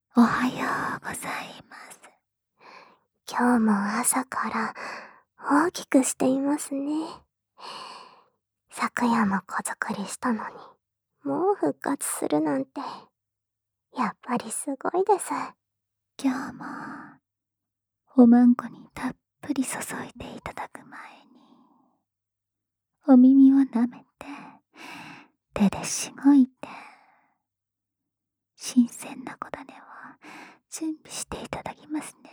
おはようございます。今日も朝から大きくしていますね。昨夜も子作りしたのに、もう復活するなんて、やっぱりすごいです。今日も、おまんこにたっぷり注いでいただく前に、お耳を舐めて、手でしごいて、新鮮な小種を準備していただきますね。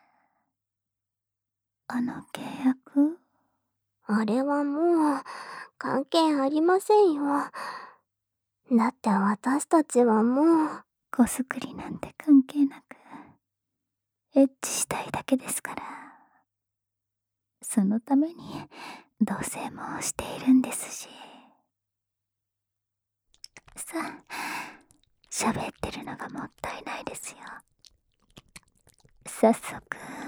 契約？あれはもう関係ありませんよ。だって私たちはもう子作りなんて関係なくエッチしたいだけですから。そのために同棲もしているんですし。さあ、喋ってるのがもったいないですよ。早速。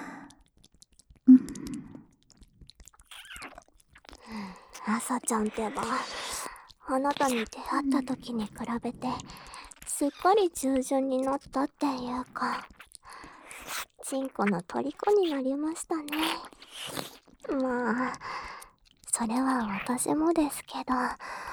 朝ちゃんってば、あなたに出会った時に比べてすっかり従順になったっていうか、チンコの虜になりましたね。まあそれは私もですけど。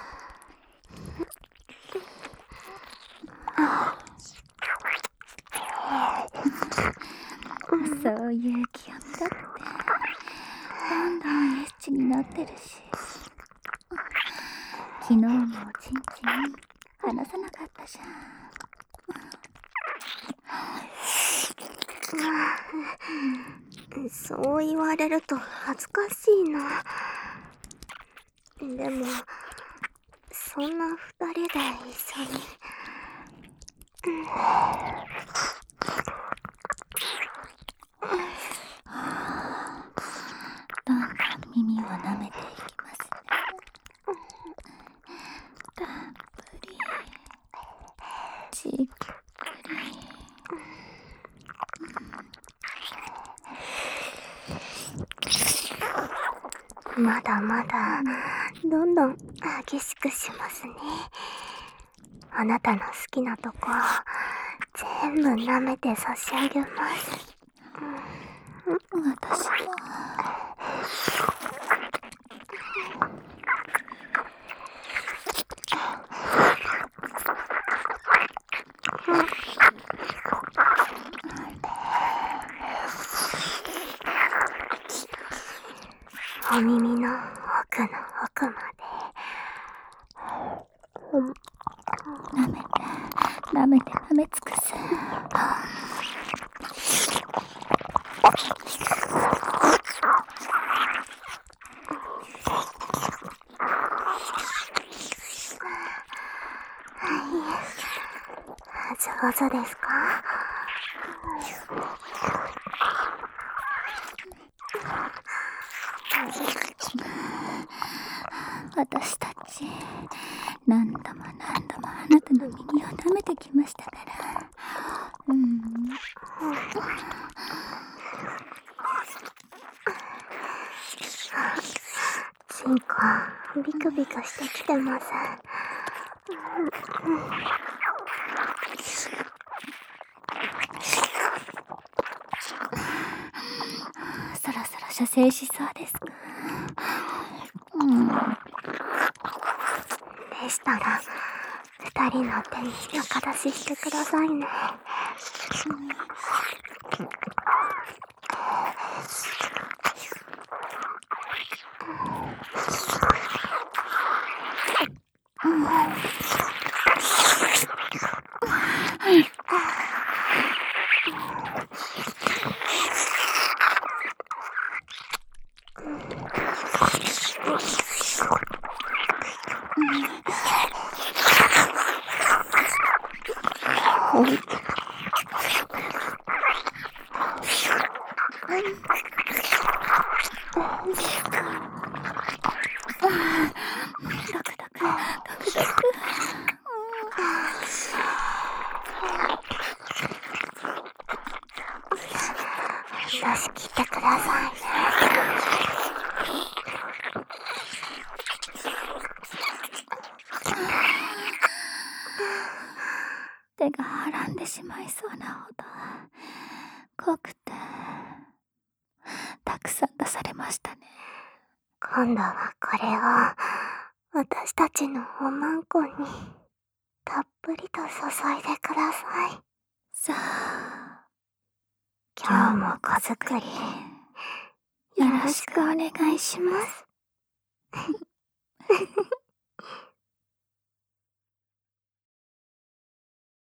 そういう気温だってどんどんエッチになってるし、昨日もおちんちん離さなかったじゃん。そう言われると恥ずかしいな。でもそんな二人で一緒に、どんどん耳を舐めていきますね。たっぷりじっくり。まだまだどんどん激しくしますね。あなたの好きなとこ全部舐めて差し上げます。私もお耳の奥の奥まで舐めて舐め尽くす。上手ですか？私たち何度も何度もあなたの耳を舐めてきましたから。チンコビクビクしてきてます。そろそろ射精しそうですか？でしたら二人の手に仲出ししてくださいね。出し切ってくださいね。手がはらんでしまいそうなほど濃くてたくさん出されましたね。 今度はこれを私たちのおまんこにたっぷりと注いでください。 さあ、 今日も子作りよろしくお願いします。